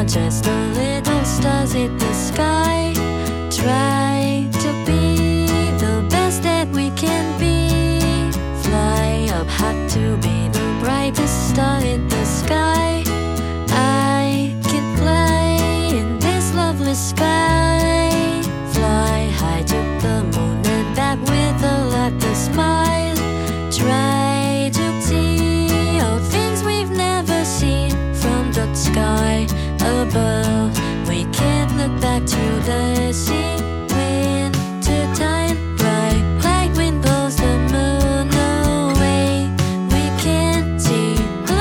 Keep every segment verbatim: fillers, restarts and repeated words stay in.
are just the little stars in the sky. Try to be the best that we can be. Fly up high to be the brightest star in the sky. I can fly in this lovely sky. Fly high to the moon and back with a laughter smile. Try to see all things we've never seen from the sky above. We can't look back to the sea. Winter time, bright black wind blows the moon away. We can't see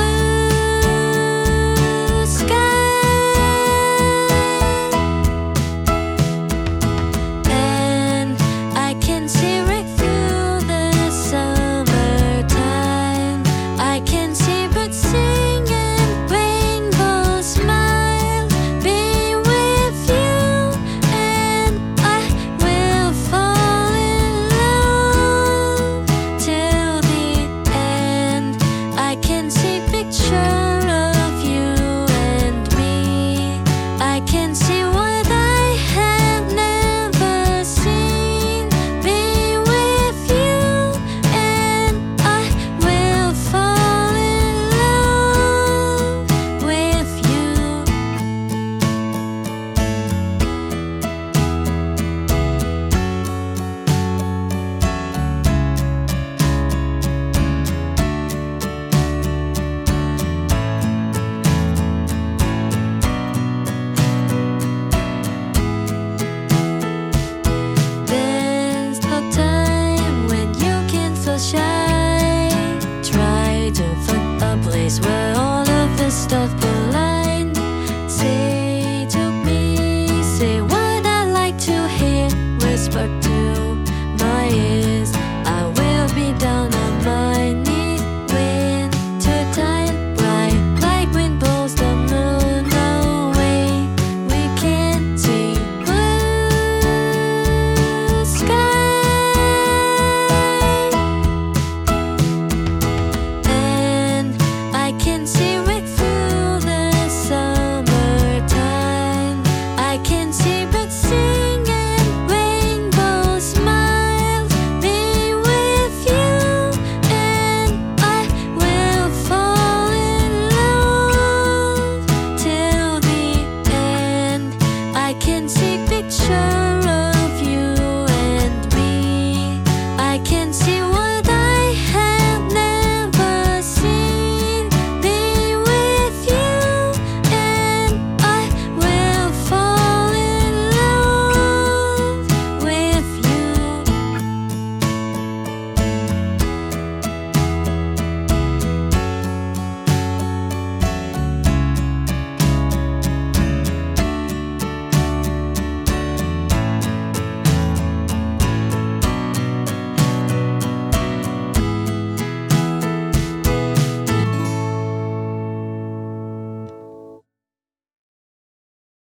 blue sky, and I can see right through the summertime. I can see birds sing and rainbows smile. Be with you and I will fall in love till the end. I can see picture of you and me. I can see what I have never seen. Be with you and I will fall in love with you. There's no time when you can feel shy. Try to find a place where all of this stuff